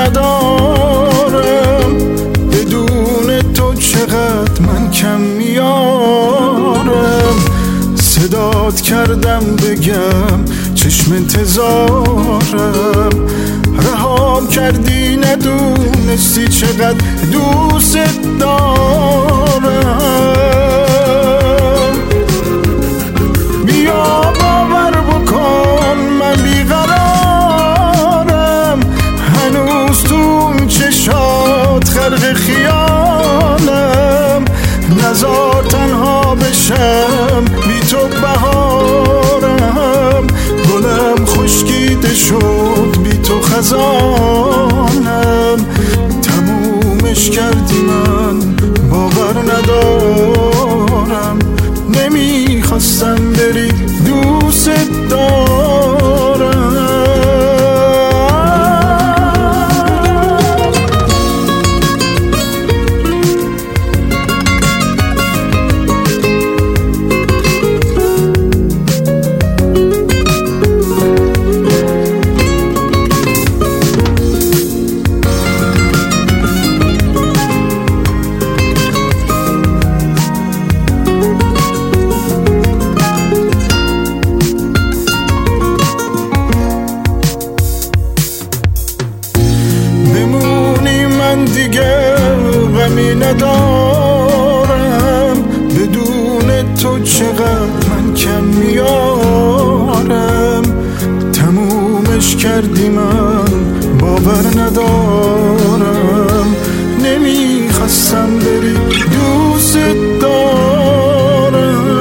ندارم، بدون تو چقدر من کم میارم. صدات کردم بگم چشم انتظارم، رهام کردی ندونستی چقدر دوست دارم. بیا باور بکن من بیقرارم، هنوز تو اون چشات غرق خیالم. نزار تنها بشم بی تو بهارم، گلم خشکیده شد بی تو خزانم. تمومش کردی من باور ندارم، نمیخواستم بری دوست دارم. دیگه غمی ندارم، بدون تو چقدر من کم میارم. تمومش کردی من باور ندارم، نمیخواستم بری دوست دارم.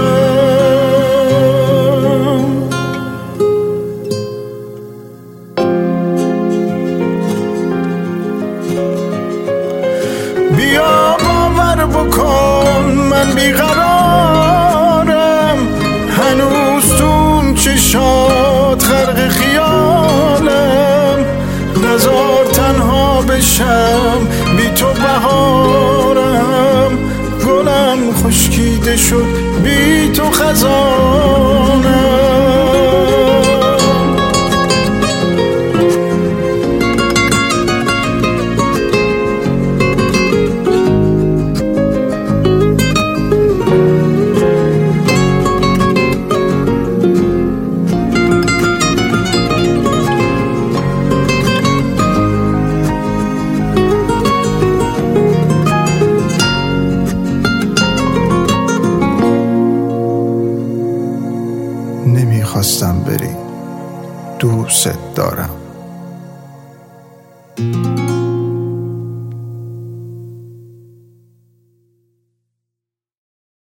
بیا باور بکن من بیقرارم، هنوز تو اون چشات غرق خیالم. نزار تنها بشم بی تو بهارم، گلم خشکیده شد بی تو خزانم. نمیخواستم بری دوست دارم.